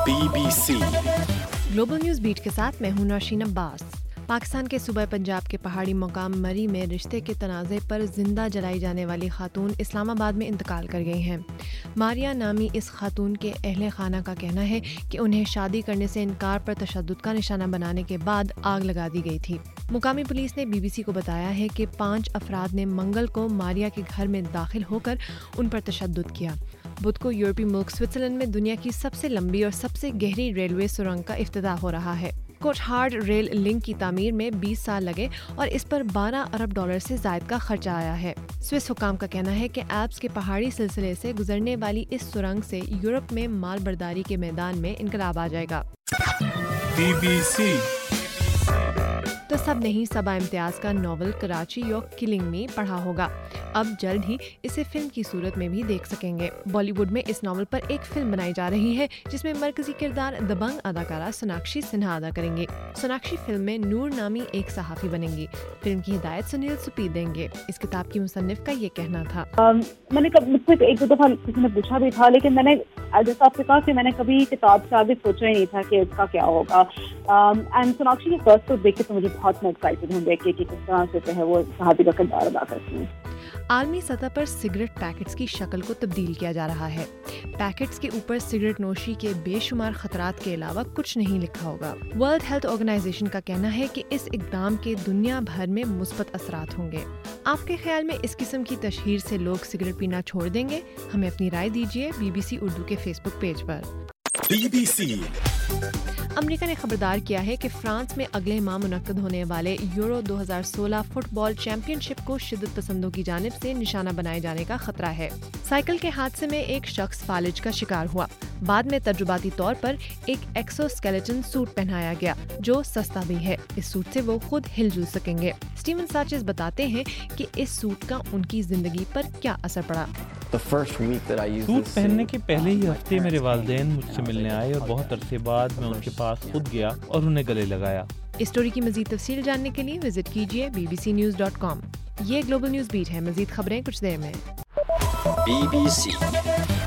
BBC global news beat के साथ मैं हूं नौशीन अब्बास। पाकिस्तान के सूबे पंजाब के पहाड़ी मुकाम मरी में रिश्ते के तनाज़े पर जिंदा जलाई जाने वाली खातून इस्लामाबाद में इंतकाल कर गई हैं। मारिया नामी इस खातून के अहले खाना का कहना है कि उन्हें शादी करने से इनकार पर तशद्दुद का निशाना बनाने के बाद आग लगा दी गई थी। मुकामी पुलिस ने BBC को बताया है कि 5 अफराद ने मंगल को मारिया के घर में दाखिल होकर उन पर तशद्दुद किया। बुध को यूरोपीय मुल्क स्विट्जरलैंड में दुनिया की सबसे लंबी और सबसे गहरी रेलवे सुरंग का इफ्तिताह हो रहा है। कोटहार्ड रेल लिंक की तामीर में 20 साल लगे और इस पर $12 अरब से ज़ायद का खर्चा आया है। स्विस हुकाम का कहना है कि एल्प्स के पहाड़ी सिलसिले से गुजरने वाली इस सुरंग से यूरोप में माल बर्दारी के मैदान में इनकलाब आ जाएगा। BBC तो सब नहीं सबा इम्तियाज का novel Karachi you're killing me पढ़ा होगा। अब जल्द ही इसे फिल्म की सूरत में भी देख सकेंगे। बॉलीवुड में इस नॉवल पर एक फिल्म बनाई जा रही है जिसमें मरकजी किरदार दबंग अदाकारा सोनाक्षी सिन्हा अदा करेंगे। सोनाक्षी फिल्म में नूर नामी एक सहाफ़ी बनेंगी। फिल्म की हिदायत सुनील सुपी देंगे। इस किताब की मुसन्निफ का ये कहना था। मैंने मुझसे एक दो दफा किसी ने पूछा भी था, लेकिन मैंने जैसा आपसे कहा कि मैंने कभी किताब से आगे सोचा ही नहीं था कि इसका क्या होगा। एंड सोनाक्षी की फर्स्ट तो देख के तो मुझे बहुत मैं एक्साइटेड हूँ देख के कि किस तरह से है वो सहाबी का किरदार अदा करती हैं। आलमी सतह पर सिगरेट पैकेट्स की शक्ल को तब्दील किया जा रहा है। पैकेट्स के ऊपर सिगरेट नोशी के बेशुमार खतरात के अलावा कुछ नहीं लिखा होगा। वर्ल्ड हेल्थ ऑर्गेनाइजेशन का कहना है कि इस इक़दाम के दुनिया भर में मुस्बत असरात होंगे। आपके ख्याल में इस किस्म की तशहीर से लोग सिगरेट पीना छोड़ देंगे? हमें अपनी राय दीजिए BBC उर्दू के फेसबुक पेज पर। BBC अमेरिका ने खबरदार किया है कि फ्रांस में अगले माह मुनक्कद होने वाले यूरो 2016 फुटबॉल चैंपियनशिप को शिद्दत पसंदों की जानिब से निशाना बनाए जाने का खतरा है। साइकिल के हादसे में एक शख्स फालिज का शिकार हुआ। बाद में तजुर्बाती तौर पर एक एक्सोस्केलेटन सूट पहनाया गया जो सस्ता भी है। इस सूट से वो खुद हिलजुल सकेंगे। स्टीवन साचेस बताते हैं कि इस सूट का उनकी जिंदगी पर क्या असर पड़ा। सूट पहनने के पहले ही हफ्ते मेरे वालिदैन मुझसे मिलने आए और बहुत अरसे बाद मैं उनके पास खुद गया और उन्हें गले लगाया। इस स्टोरी की मज़ीद तफसील जानने के लिए विजिट कीजिए bbcnews.com। ये ग्लोबल न्यूज़ बीट है। मज़ीद खबरें कुछ देर में। BBC